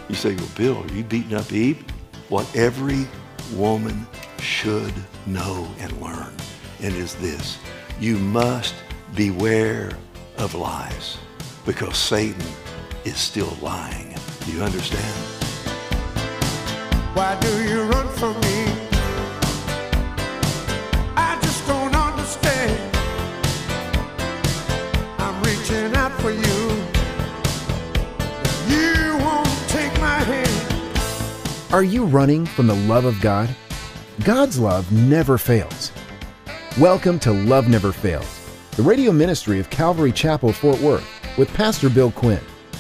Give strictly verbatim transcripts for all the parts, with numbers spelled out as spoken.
You say, well, Bill, are you beating up Eve? What every woman should know and learn, and is this: you must beware of lies, because Satan is still lying. Do you understand? Why do you run from me? I just don't understand. I'm reaching out for you. You won't take my hand. Are you running from the love of God? God's love never fails. Welcome to Love Never Fails, the radio ministry of Calvary Chapel, Fort Worth, with Pastor Bill Quinn.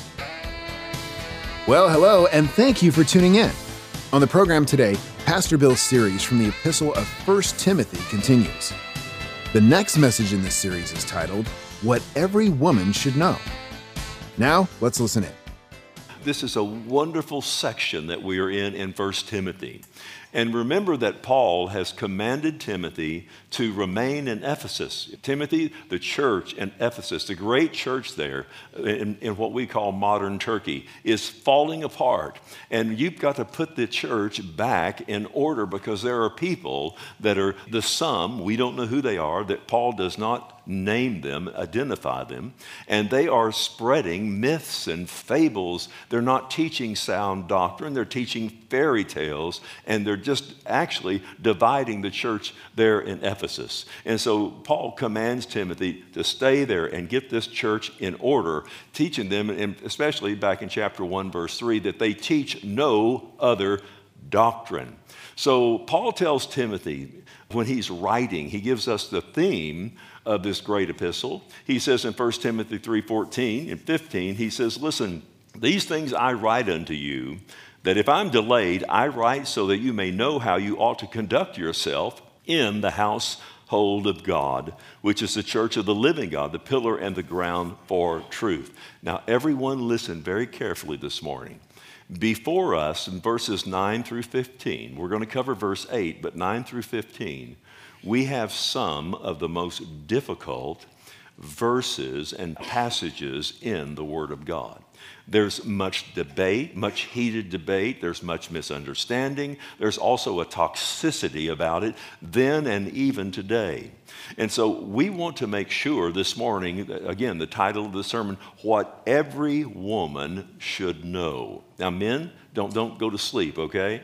Well, hello, and thank you for tuning in. On the program today, Pastor Bill's series from the Epistle of First Timothy continues. The next message in this series is titled, What Every Woman Should Know. Now, let's listen in. This is a wonderful section that we are in in First Timothy. And remember that Paul has commanded Timothy to remain in Ephesus. Timothy, the church in Ephesus, the great church there in, in what we call modern Turkey, is falling apart. And you've got to put the church back in order, because there are people that are the sum, we don't know who they are, that Paul does not name them, identify them, and they are spreading myths and fables. They're not teaching sound doctrine, they're teaching fairy tales, and they're just actually dividing the church there in Ephesus. And so Paul commands Timothy to stay there and get this church in order, teaching them, and especially back in chapter one, verse three, that they teach no other doctrine. So Paul tells Timothy, when he's writing, he gives us the theme of this great epistle. He says in First Timothy three fourteen and fifteen, he says, listen, these things I write unto you, that if I'm delayed, I write so that you may know how you ought to conduct yourself in the household of God, which is the church of the living God, the pillar and the ground for truth. Now, everyone listen very carefully this morning. Before us, in verses nine through fifteen, we're going to cover verse eight, but nine through fifteen, we have some of the most difficult verses and passages in the Word of God. There's much debate, much heated debate. There's much misunderstanding. There's also a toxicity about it then and even today. And so we want to make sure this morning, again, the title of the sermon, What Every Woman Should Know. Now, men, don't, don't go to sleep, okay?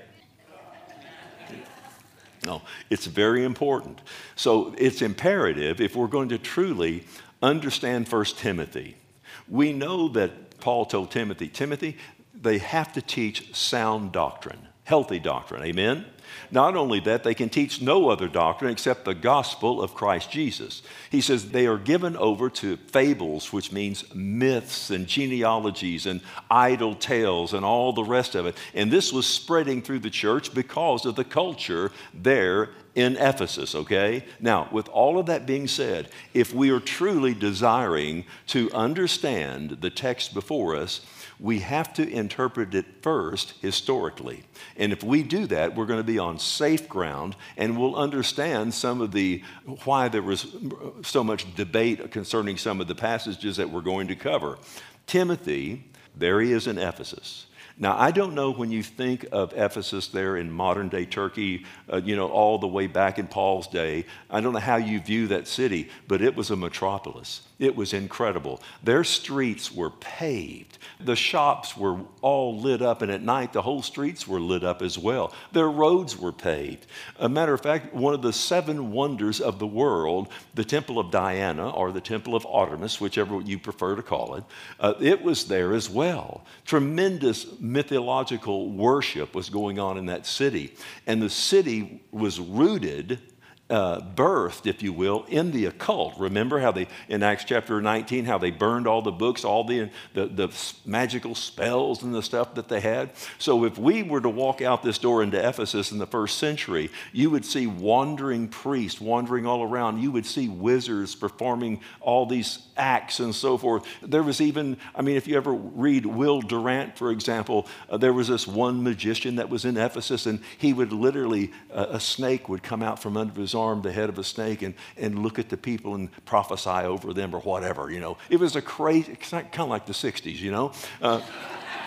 No, it's very important. So it's imperative, if we're going to truly understand First Timothy, we know that Paul told Timothy, Timothy, they have to teach sound doctrine, healthy doctrine, amen? Not only that, they can teach no other doctrine except the gospel of Christ Jesus. He says they are given over to fables, which means myths and genealogies and idle tales and all the rest of it. And this was spreading through the church because of the culture there in Ephesus, okay? Now, with all of that being said, if we are truly desiring to understand the text before us, we have to interpret it first historically. And if we do that, we're going to be on safe ground, and we'll understand some of the, why there was so much debate concerning some of the passages that we're going to cover. Timothy, there he is in Ephesus. Now, I don't know when you think of Ephesus there in modern-day Turkey, uh, you know, all the way back in Paul's day, I don't know how you view that city, but it was a metropolis. It was incredible. Their streets were paved. The shops were all lit up, and at night, the whole streets were lit up as well. Their roads were paved. A matter of fact, one of the seven wonders of the world, the Temple of Diana, or the Temple of Artemis, whichever you prefer to call it, uh, it was there as well. Tremendous mythological worship was going on in that city. And the city was rooted, uh, birthed, if you will, in the occult. Remember how they, in Acts chapter nineteen, how they burned all the books, all the, the, the magical spells and the stuff that they had? So if we were to walk out this door into Ephesus in the first century, you would see wandering priests wandering all around. You would see wizards performing all these acts and so forth. There was even, I mean, if you ever read Will Durant, for example, uh, there was this one magician that was in Ephesus, and he would literally, uh, a snake would come out from under his arm, the head of a snake, and, and look at the people and prophesy over them or whatever, you know. It was a crazy, it's kind of like the sixties, you know. Uh,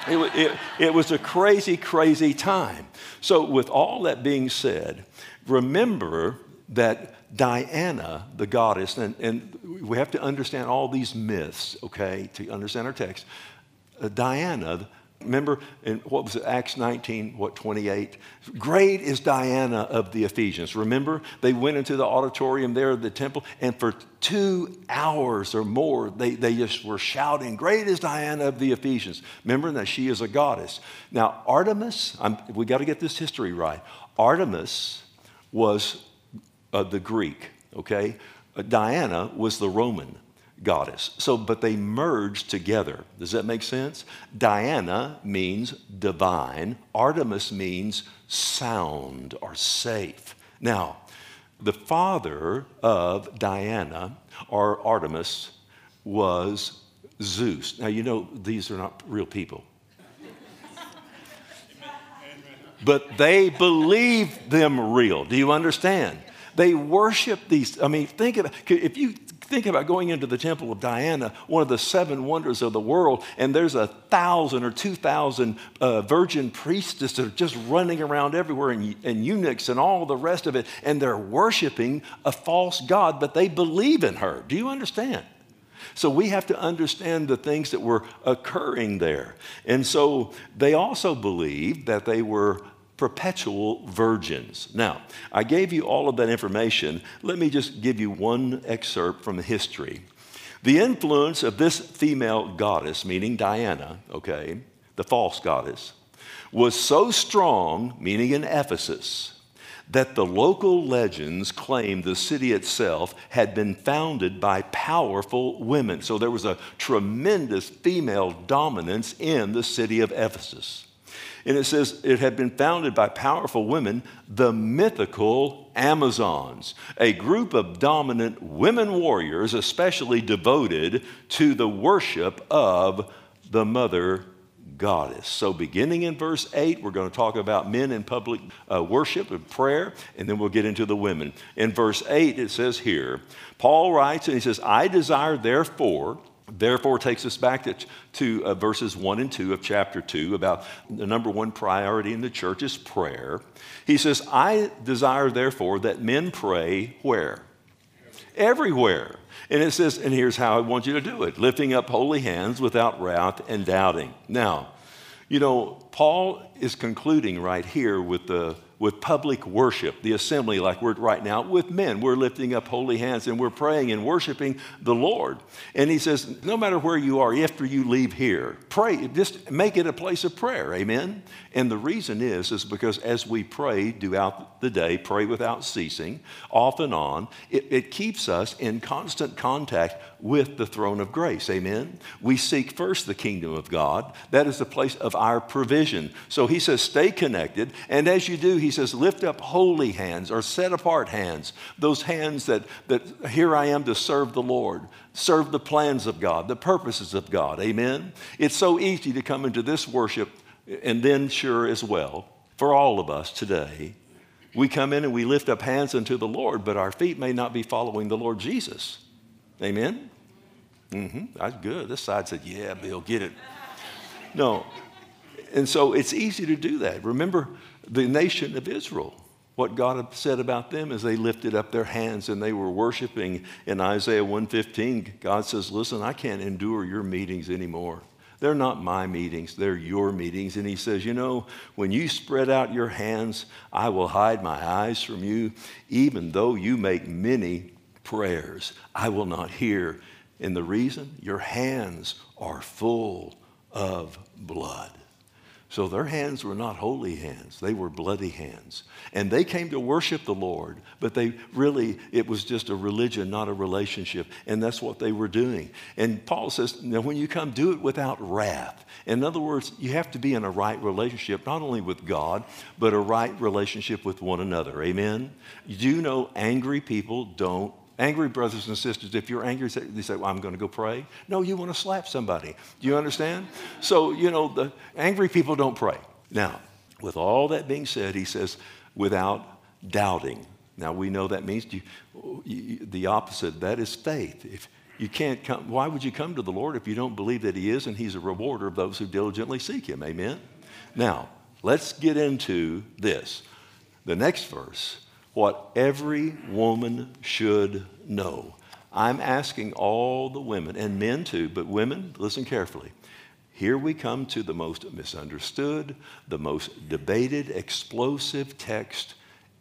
It, wa- it, it was a crazy, crazy time. So with all that being said, remember that Diana, the goddess, and, and we have to understand all these myths, okay, to understand our text. Uh, Diana, remember in what was it, Acts nineteen, what, twenty-eight? Great is Diana of the Ephesians. Remember, they went into the auditorium there at the temple, and for two hours or more, they, they just were shouting, great is Diana of the Ephesians. Remember that she is a goddess. Now, Artemis, I'm, we got to get this history right. Artemis was uh, the Greek, okay? Uh, Diana was the Roman goddess. So, but they merged together. Does that make sense? Diana means divine. Artemis means sound or safe. Now, the father of Diana or Artemis was Zeus. Now, you know, these are not real people. But they believed them real. Do you understand? They worship these. I mean, think about, if you think about going into the temple of Diana, one of the seven wonders of the world, and there's a thousand or two thousand uh, virgin priestesses that are just running around everywhere, and, and eunuchs and all the rest of it, and they're worshiping a false god, but they believe in her. Do you understand? So we have to understand the things that were occurring there. And so they also believed that they were perpetual virgins. Now, I gave you all of that information. Let me just give you one excerpt from the history. The influence of this female goddess, meaning Diana, okay, the false goddess, was so strong, meaning in Ephesus, that the local legends claimed the city itself had been founded by powerful women. So there was a tremendous female dominance in the city of Ephesus. And it says it had been founded by powerful women, the mythical Amazons, a group of dominant women warriors, especially devoted to the worship of the mother goddess. So beginning in verse eight, we're going to talk about men in public uh, worship and prayer, and then we'll get into the women. In verse eight, it says here, Paul writes, and he says, I desire therefore... Therefore takes us back to, to uh, verses one and two of chapter two about the number one priority in the church is prayer. He says, I desire therefore that men pray where? Everywhere. And it says, and here's how I want you to do it, lifting up holy hands without wrath and doubting. Now, you know, Paul is concluding right here with the with public worship, the assembly like we're right now with men. We're lifting up holy hands and we're praying and worshiping the Lord. And he says, no matter where you are, after you leave here, pray, just make it a place of prayer, amen? And the reason is, is because as we pray throughout the day, pray without ceasing, off and on, it, it keeps us in constant contact with the throne of grace, amen? We seek first the kingdom of God. That is the place of our provision. So he says, stay connected. And as you do, he says, lift up holy hands or set apart hands, those hands that, that here I am to serve the Lord, serve the plans of God, the purposes of God, amen? It's so easy to come into this worship, and then sure as well, for all of us today, we come in and we lift up hands unto the Lord, but our feet may not be following the Lord Jesus, amen? Mm-hmm, that's good. This side said, yeah, Bill, get it. No. And so it's easy to do that. Remember the nation of Israel. What God had said about them is they lifted up their hands and they were worshiping. In Isaiah one fifteen, God says, listen, I can't endure your meetings anymore. They're not my meetings, they're your meetings. And he says, you know, when you spread out your hands, I will hide my eyes from you. Even though you make many prayers, I will not hear. And the reason? Your hands are full of blood. So their hands were not holy hands. They were bloody hands. And they came to worship the Lord, but they really, it was just a religion, not a relationship. And that's what they were doing. And Paul says, now when you come, do it without wrath. In other words, you have to be in a right relationship, not only with God, but a right relationship with one another. Amen? You know, angry people don't. Angry brothers and sisters, if you're angry, they say, well, I'm going to go pray. No, you want to slap somebody. Do you understand? So, you know, the angry people don't pray. Now, with all that being said, he says, without doubting. Now, we know that means you, you, the opposite. That is faith. If, You can't come. Why would you come to the Lord if you don't believe that he is and he's a rewarder of those who diligently seek him? Amen? Now, let's get into this. The next verse, what every woman should know. I'm asking all the women, and men too, but women, listen carefully. Here we come to the most misunderstood, the most debated, explosive text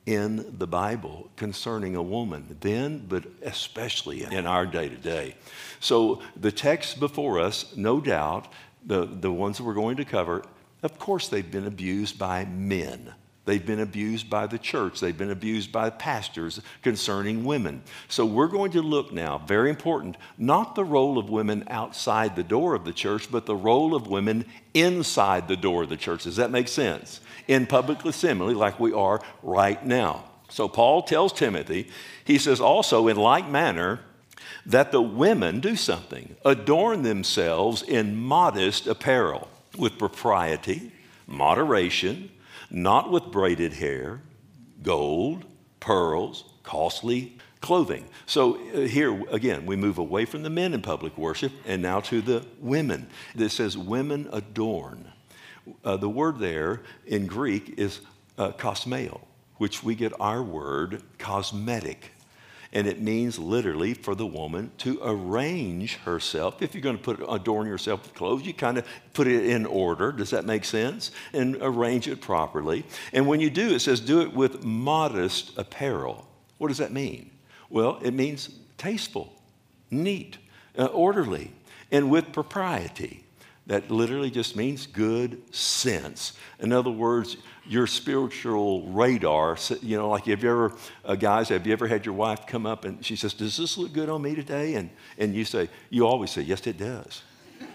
in the Bible concerning a woman then, but especially in our day to day. So the texts before us, no doubt, the, the ones that we're going to cover, of course they've been abused by men. They've been abused by the church. They've been abused by pastors concerning women. So we're going to look now, very important, not the role of women outside the door of the church, but the role of women inside the door of the church. Does that make sense? In public assembly, like we are right now. So Paul tells Timothy, he says also in like manner, that the women do something, adorn themselves in modest apparel, with propriety, moderation, not with braided hair, gold, pearls, costly clothing. So uh, here, again, we move away from the men in public worship and now to the women. This says women adorn. Uh, the word there in Greek is uh, kosmeo, which we get our word cosmetic. And it means literally for the woman to arrange herself. If you're going to put adorn yourself with clothes, you kind of put it in order. Does that make sense? And arrange it properly. And when you do, it says do it with modest apparel. What does that mean? Well, it means tasteful, neat, uh, orderly, and with propriety. That literally just means good sense. In other words, your spiritual radar, you know, like have you ever, uh, guys, have you ever had your wife come up and she says, does this look good on me today? And, and you say, you always say, yes, it does.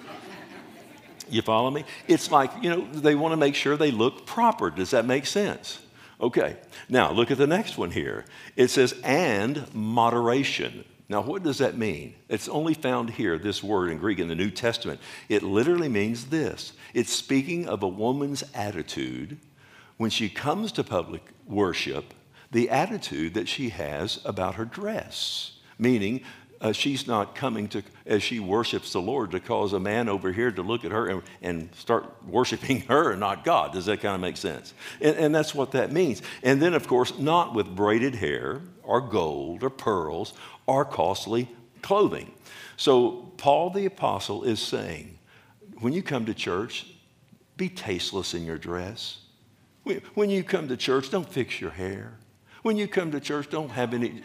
You follow me? It's like, you know, they want to make sure they look proper. Does that make sense? Okay. Now, look at the next one here. It says, and moderation. Now, what does that mean? It's only found here, this word in Greek in the New Testament. It literally means this. It's speaking of a woman's attitude when she comes to public worship, the attitude that she has about her dress, meaning uh, she's not coming to, as she worships the Lord, to cause a man over here to look at her and, and start worshiping her and not God. Does that kind of make sense? And, and that's what that means. And then, of course, not with braided hair or gold or pearls or costly clothing. So Paul the Apostle is saying, when you come to church, be tasteless in your dress. When you come to church, don't fix your hair. When you come to church, don't have any...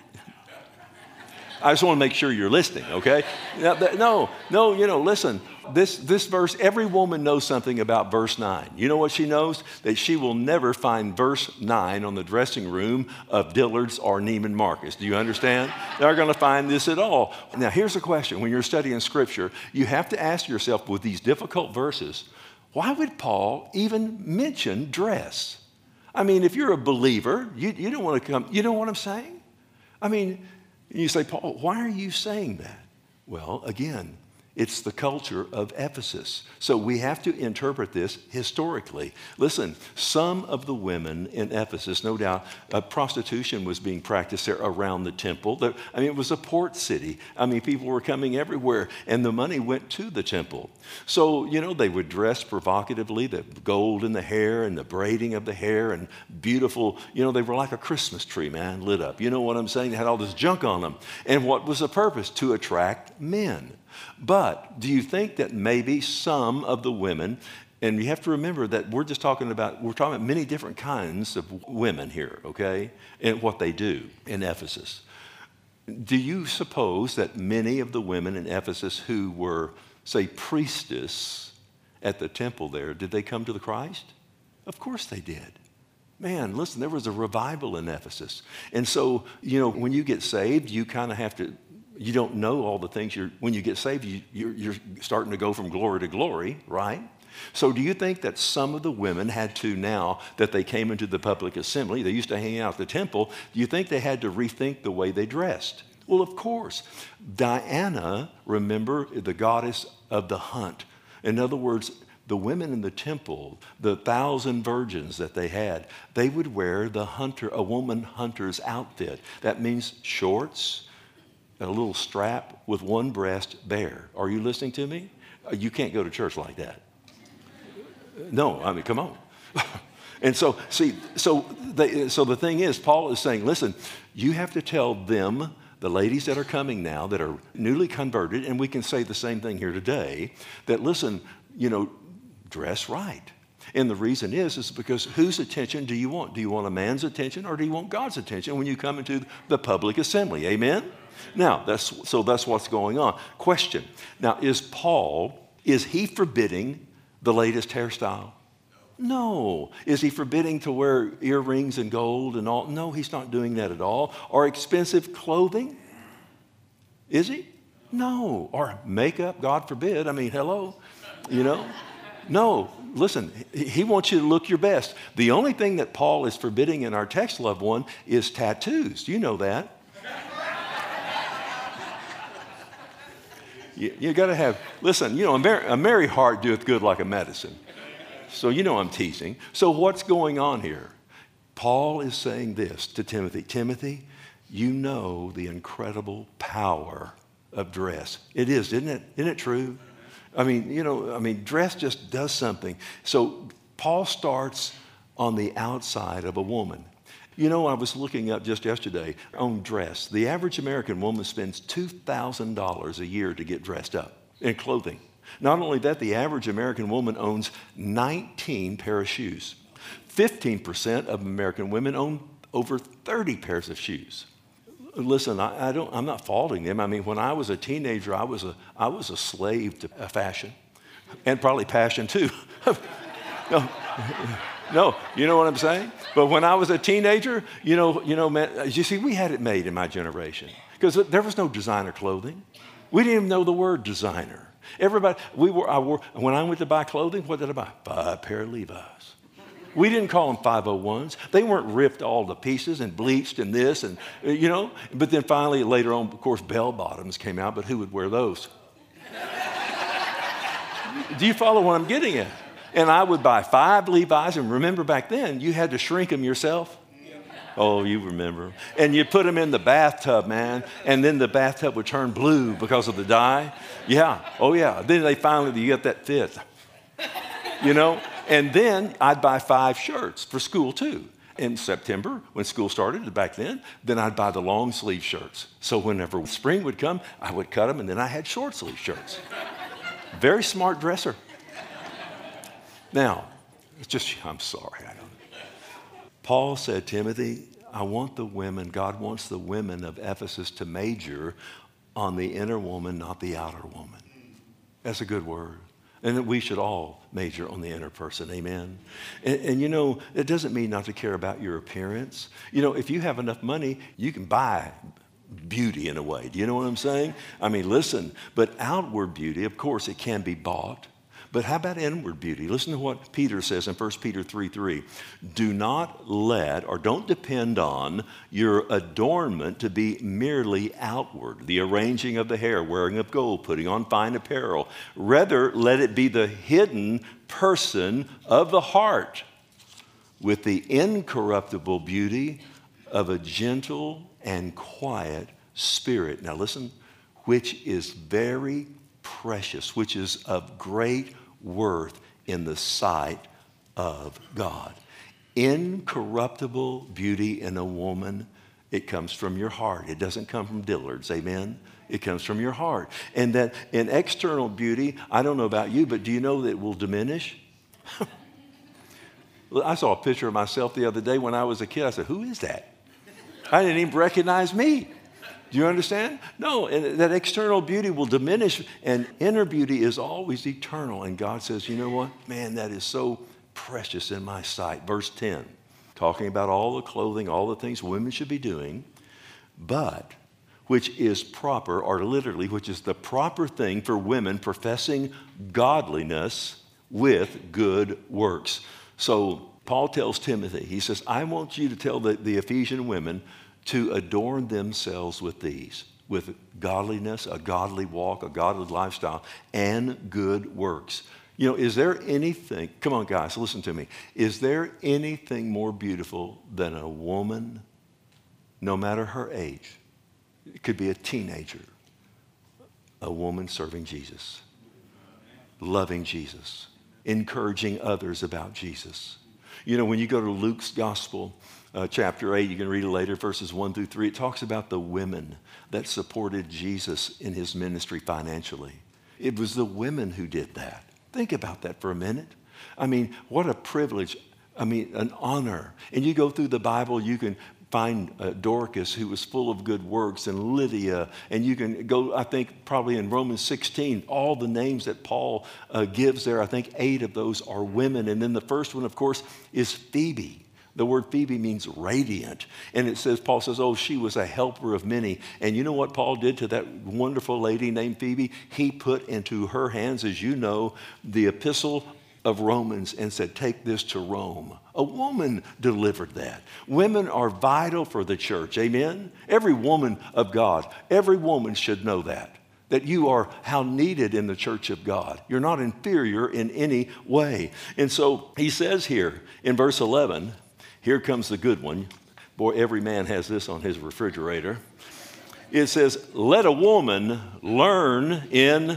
I just want to make sure you're listening, okay? No, no, you know, listen. This, this verse, every woman knows something about verse nine. You know what she knows? That she will never find verse nine on the dressing room of Dillard's or Neiman Marcus. Do you understand? They're going to find this at all. Now, here's the question. When you're studying Scripture, you have to ask yourself with these difficult verses, why would Paul even mention dress? I mean, if you're a believer, you, you don't want to come, you know what I'm saying? I mean, you say, Paul, why are you saying that? Well, again, it's the culture of Ephesus. So we have to interpret this historically. Listen, some of the women in Ephesus, no doubt, uh, prostitution was being practiced there around the temple. There, I mean, it was a port city. I mean, people were coming everywhere, and the money went to the temple. So, you know, they would dress provocatively, the gold in the hair and the braiding of the hair and beautiful, you know, they were like a Christmas tree, man, lit up. You know what I'm saying? They had all this junk on them. And what was the purpose? To attract men. But do you think that maybe some of the women, and you have to remember that we're just talking about, we're talking about many different kinds of women here, okay, and what they do in Ephesus. Do you suppose that many of the women in Ephesus who were, say, priestess at the temple there, did they come to the Christ? Of course they did. Man, listen, there was a revival in Ephesus. And so, you know, when you get saved, you kind of have to, you don't know all the things. You're, when you get saved, you, you're, you're starting to go from glory to glory, right? So do you think that some of the women had to, now that they came into the public assembly, they used to hang out at the temple, do you think they had to rethink the way they dressed? Well, of course. Diana, remember, the goddess of the hunt. In other words, the women in the temple, the thousand virgins that they had, they would wear the hunter, a woman hunter's outfit. That means shorts, a little strap with one breast bare. Are you listening to me? You can't go to church like that. No, I mean, come on. And so, see, so, they, so the thing is, Paul is saying, listen, you have to tell them, the ladies that are coming now that are newly converted, and we can say the same thing here today, that listen, you know, dress right. And the reason is, is because whose attention do you want? Do you want a man's attention or do you want God's attention when you come into the public assembly? Amen? Now, that's, so that's what's going on. Question. Now, is Paul, is he forbidding the latest hairstyle? No. Is he forbidding to wear earrings and gold and all? No, he's not doing that at all. Or expensive clothing? Is he? No. Or makeup, God forbid. I mean, hello, you know? No, listen, he wants you to look your best. The only thing that Paul is forbidding in our text, loved one, is tattoos. You know that. you you got to have, listen, you know, a merry, a merry heart doeth good like a medicine. So you know I'm teasing. So what's going on here? Paul is saying this to Timothy. Timothy, you know the incredible power of dress. It is, isn't it? Isn't it true? I mean, you know, I mean, dress just does something. So Paul starts on the outside of a woman. You know, I was looking up just yesterday on dress. The average American woman spends two thousand dollars a year to get dressed up in clothing. Not only that, the average American woman owns nineteen pair of shoes. fifteen percent of American women own over thirty pairs of shoes. Listen, I, I don't, I'm not faulting them. I mean, when I was a teenager, I was a, I was a slave to fashion and probably passion too. no, no, you know what I'm saying? But when I was a teenager, you know, you know, man, you see, we had it made in my generation because there was no designer clothing. We didn't even know the word designer. Everybody, we were, I wore, when I went to buy clothing, what did I buy? Five pair of Levi's. We didn't call them five oh ones. They weren't ripped all to pieces and bleached and this and, you know. But then finally, later on, of course, bell bottoms came out, but who would wear those? Do you follow what I'm getting at? And I would buy five Levi's, and remember back then, you had to shrink them yourself. Oh, you remember. And you put them in the bathtub, man, and then the bathtub would turn blue because of the dye. Yeah, oh yeah. Then they finally, you got that fit, you know. And then I'd buy five shirts for school too. In September, when school started back then, then I'd buy the long sleeve shirts. So whenever spring would come, I would cut them, and then I had short sleeve shirts. Very smart dresser. Now, it's just, I'm sorry, I don't. Paul said, Timothy, I want the women, God wants the women of Ephesus to major on the inner woman, not the outer woman. That's a good word. And that we should all major on the inner person, amen? And, and you know, it doesn't mean not to care about your appearance. You know, if you have enough money, you can buy beauty in a way. Do you know what I'm saying? I mean, listen, but outward beauty, of course, it can be bought. But how about inward beauty? Listen to what Peter says in First Peter three three. Do not let or don't depend on your adornment to be merely outward, the arranging of the hair, wearing of gold, putting on fine apparel. Rather, let it be the hidden person of the heart with the incorruptible beauty of a gentle and quiet spirit. Now listen, which is very precious, which is of great worth in the sight of God. Incorruptible beauty in a woman, it comes from your heart. It doesn't come from Dillard's, amen? It comes from your heart. And that in external beauty, I don't know about you, but do you know that it will diminish? I saw a picture of myself the other day when I was a kid. I said, who is that? I didn't even recognize me. Do you understand? No, and that external beauty will diminish, and inner beauty is always eternal. And God says, you know what? Man, that is so precious in my sight. Verse ten, talking about all the clothing, all the things women should be doing, but which is proper, or literally, which is the proper thing for women professing godliness with good works. So Paul tells Timothy, he says, I want you to tell the, the Ephesian women to adorn themselves with these, with godliness, a godly walk, a godly lifestyle, and good works. You know, is there anything, come on guys, listen to me. Is there anything more beautiful than a woman, no matter her age, It could be a teenager, a woman serving Jesus, loving Jesus, encouraging others about Jesus. You know, when you go to Luke's gospel, uh, chapter eight, you can read it later, verses one through three, it talks about the women that supported Jesus in his ministry financially. It was the women who did that. Think about that for a minute. I mean, what a privilege. I mean, an honor. And you go through the Bible, you can find uh, Dorcas, who was full of good works, and Lydia, and you can go, I think, probably in Romans sixteen, all the names that Paul uh, gives there, I think eight of those are women. And then the first one, of course, is Phoebe. The word Phoebe means radiant. And it says, Paul says, oh, she was a helper of many. And you know what Paul did to that wonderful lady named Phoebe? He put into her hands, as you know, the epistle of Romans and said, take this to Rome. A woman delivered that. Women are vital for the church, amen? Every woman of God, every woman should know that, that you are how needed in the church of God. You're not inferior in any way. And so he says here in verse eleven, here comes the good one. Boy, every man has this on his refrigerator. It says, let a woman learn in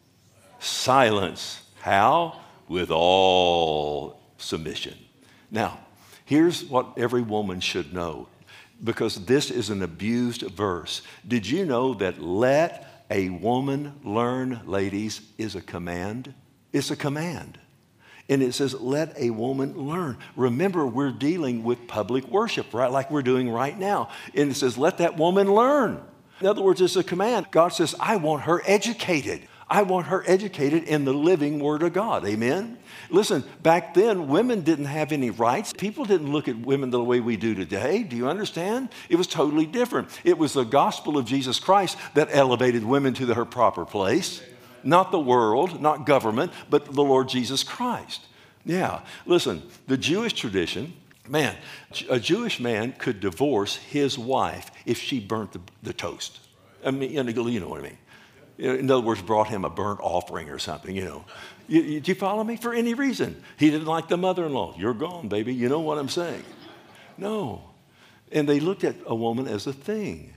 silence. How? With all submission. Now, here's what every woman should know, because this is an abused verse. Did you know that let a woman learn, ladies, is a command? It's a command. And it says, let a woman learn. Remember, we're dealing with public worship, right? Like we're doing right now. And it says, let that woman learn. In other words, it's a command. God says, I want her educated. I want her educated in the living Word of God. Amen? Listen, back then, women didn't have any rights. People didn't look at women the way we do today. Do you understand? It was totally different. It was the gospel of Jesus Christ that elevated women to her proper place. Not the world, not government, but the Lord Jesus Christ. Yeah. Listen, the Jewish tradition, man, a Jewish man could divorce his wife if she burnt the, the toast. I mean, you know what I mean. In other words, brought him a burnt offering or something, you know. You, you, do you follow me? For any reason. He didn't like the mother-in-law. You're gone, baby. You know what I'm saying. No. And they looked at a woman as a thing.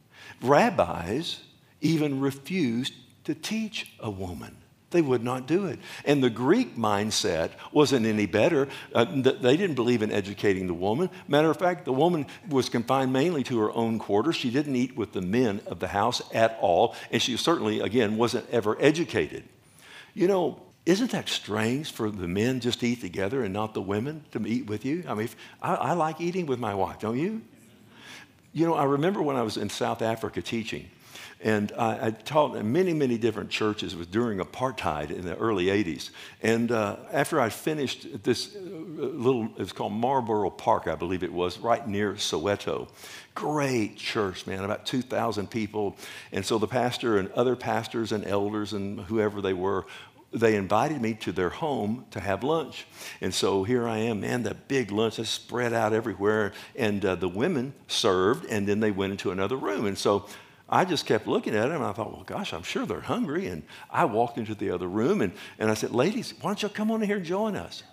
Rabbis even refused to teach a woman. They would not do it. And the Greek mindset wasn't any better. Uh, they didn't believe in educating the woman. Matter of fact, the woman was confined mainly to her own quarters. She didn't eat with the men of the house at all. And she certainly, again, wasn't ever educated. You know, isn't that strange for the men just to eat together and not the women to eat with you? I mean, if, I, I like eating with my wife, don't you? You know, I remember when I was in South Africa teaching. And I, I taught in many, many different churches. It was during apartheid in the early eighties. And uh, after I finished this little, it was called Marlborough Park, I believe it was, right near Soweto. Great church, man, about two thousand people. And so the pastor and other pastors and elders and whoever they were, they invited me to their home to have lunch. And so here I am, man, that big lunch is spread out everywhere. And uh, the women served, and then they went into another room. And so I just kept looking at them, and I thought, well, gosh, I'm sure they're hungry. And I walked into the other room, and, and I said, ladies, why don't you come on in here and join us?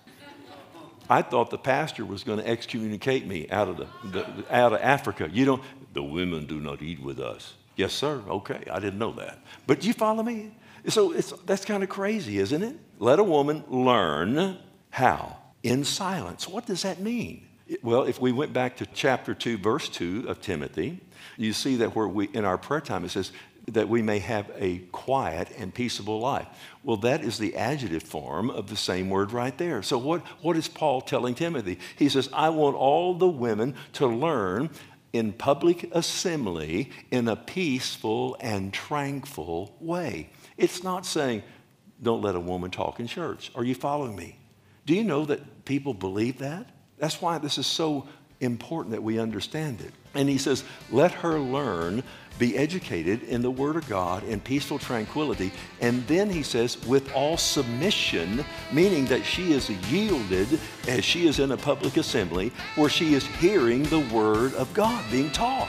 I thought the pastor was going to excommunicate me out of, the, the, out of Africa. You don't, the women do not eat with us. Yes, sir. Okay, I didn't know that. But you follow me? So it's, that's kind of crazy, isn't it? Let a woman learn how? In silence. What does that mean? Well, if we went back to chapter two, verse two of Timothy, you see that where we, in our prayer time, it says that we may have a quiet and peaceable life. Well, that is the adjective form of the same word right there. So what, what is Paul telling Timothy? He says, I want all the women to learn in public assembly in a peaceful and tranquil way. It's not saying, don't let a woman talk in church. Are you following me? Do you know that people believe that? That's why this is so important that we understand it. And he says, let her learn, be educated in the Word of God in peaceful tranquility. And then he says, with all submission, meaning that she is yielded as she is in a public assembly where she is hearing the Word of God being taught.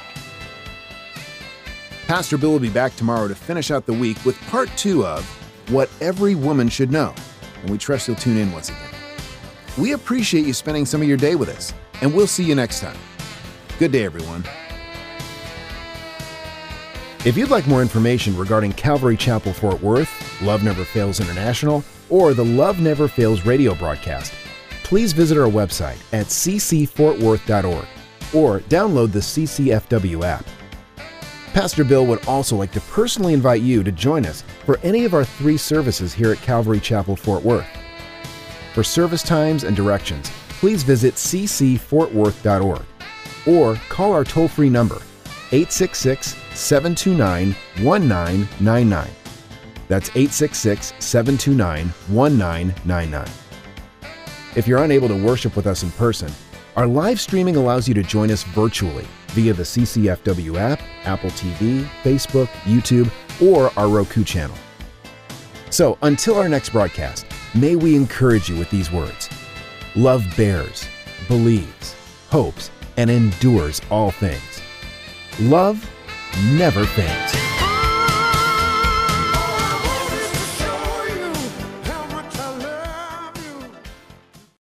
Pastor Bill will be back tomorrow to finish out the week with part two of What Every Woman Should Know. And we trust you'll tune in once again. We appreciate you spending some of your day with us, and we'll see you next time. Good day, everyone. If you'd like more information regarding Calvary Chapel Fort Worth, Love Never Fails International, or the Love Never Fails radio broadcast, please visit our website at c c fort worth dot org or download the C C F W app. Pastor Bill would also like to personally invite you to join us for any of our three services here at Calvary Chapel Fort Worth. For service times and directions, please visit c c fort worth dot org or call our toll-free number, eight six six, seven two nine, one nine nine nine. That's eight six six, seven two nine, one nine nine nine. If you're unable to worship with us in person, our live streaming allows you to join us virtually via the C C F W app, Apple T V, Facebook, YouTube, or our Roku channel. So until our next broadcast, may we encourage you with these words. Love bears, believes, hopes, and endures all things. Love never fails.